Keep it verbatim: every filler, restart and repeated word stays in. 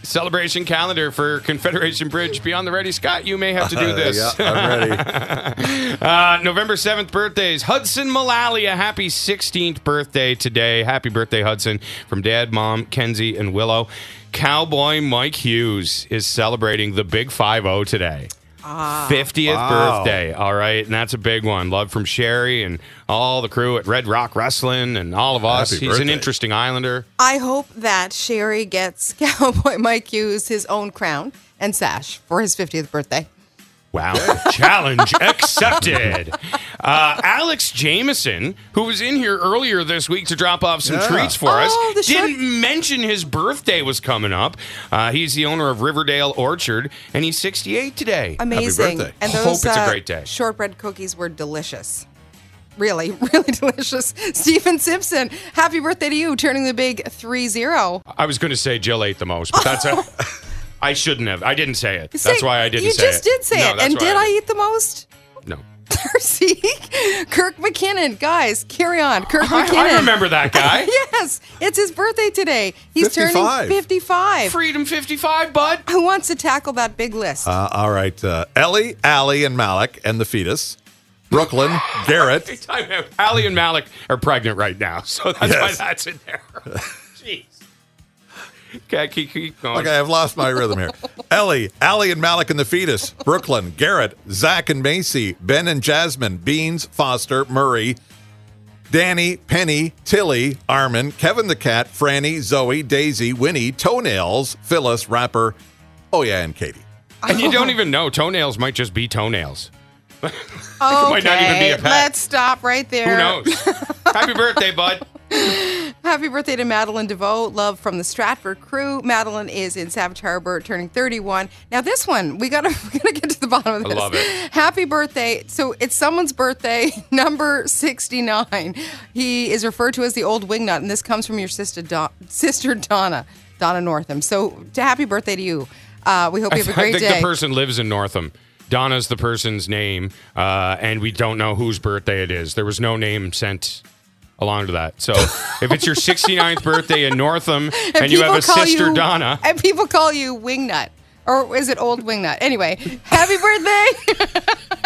Celebration calendar for Confederation Bridge. Be on the ready, Scott. You may have to do this. Uh, yeah, I'm ready. uh, November seventh birthdays. Hudson Mullally, a happy sixteenth birthday today. Happy birthday, Hudson, from Dad, Mom, Kenzie, and Willow. Cowboy Mike Hughes is celebrating the big five oh today. Ah. fiftieth Wow. birthday. All right, and that's a big one. Love from Sherry and all the crew at Red Rock Wrestling and all of us. Happy He's an birthday. interesting Islander. I hope that Sherry gets Cowboy Mike Hughes his own crown and sash for his fiftieth birthday. Wow. Challenge accepted. Uh, Alex Jameson, who was in here earlier this week to drop off some Yeah. treats for Oh, the us, short- didn't mention his birthday was coming up. Uh, he's the owner of Riverdale Orchard, and he's sixty-eight today. Amazing. birthday. And Hope those it's a uh, great day. shortbread cookies were delicious. Really, really delicious. Stephen Simpson, happy birthday to you, turning the big three zero. I was going to say Jill ate the most, but that's a... I shouldn't have. I didn't say it. Say- That's why I didn't you say it. You just did say No, it. that's And why did I didn't. eat the most? No. See? Kirk McKinnon. Guys, carry on. Kirk I, McKinnon. I remember that guy. Yes, it's his birthday today. He's fifty-five. turning fifty-five. Freedom fifty-five, bud. Who wants to tackle that big list? Uh, all right. Uh, Ellie, Allie, and Malik, and the fetus. Brooklyn, Garrett. Time out. Allie and Malik are pregnant right now, so that's why Yes. that's in there. Jeez. Okay, keep, keep going. Okay, I've lost my rhythm here. Ellie, Allie, and Malik, and the fetus. Brooklyn, Garrett, Zach, and Macy. Ben and Jasmine. Beans, Foster, Murray. Danny, Penny, Tilly, Armin, Kevin the cat, Franny, Zoe, Daisy, Winnie, Toenails, Phyllis, Rapper. Oh, yeah, and Katie. And you don't even know. Toenails might just be toenails. okay, might not even be a pet. let's stop right there. Who knows? Happy birthday, bud. Happy birthday to Madeline DeVoe. Love from the Stratford crew. Madeline is in Savage Harbor, turning thirty-one. Now this one, we gotta we gotta get to the bottom of I this. love it. Happy birthday. So it's someone's birthday, number sixty-nine. He is referred to as the old wingnut, and this comes from your sister Don- sister Donna, Donna Northam. So to happy birthday to you. Uh, we hope you have a I great think day. the person lives in Northam. Donna's the person's name, uh, and we don't know whose birthday it is. There was no name sent along to that. So if it's your sixty-ninth birthday in Northam and, you have people a call sister, you- Donna. And people call you wingnut. Or is it old wingnut? Anyway, happy birthday.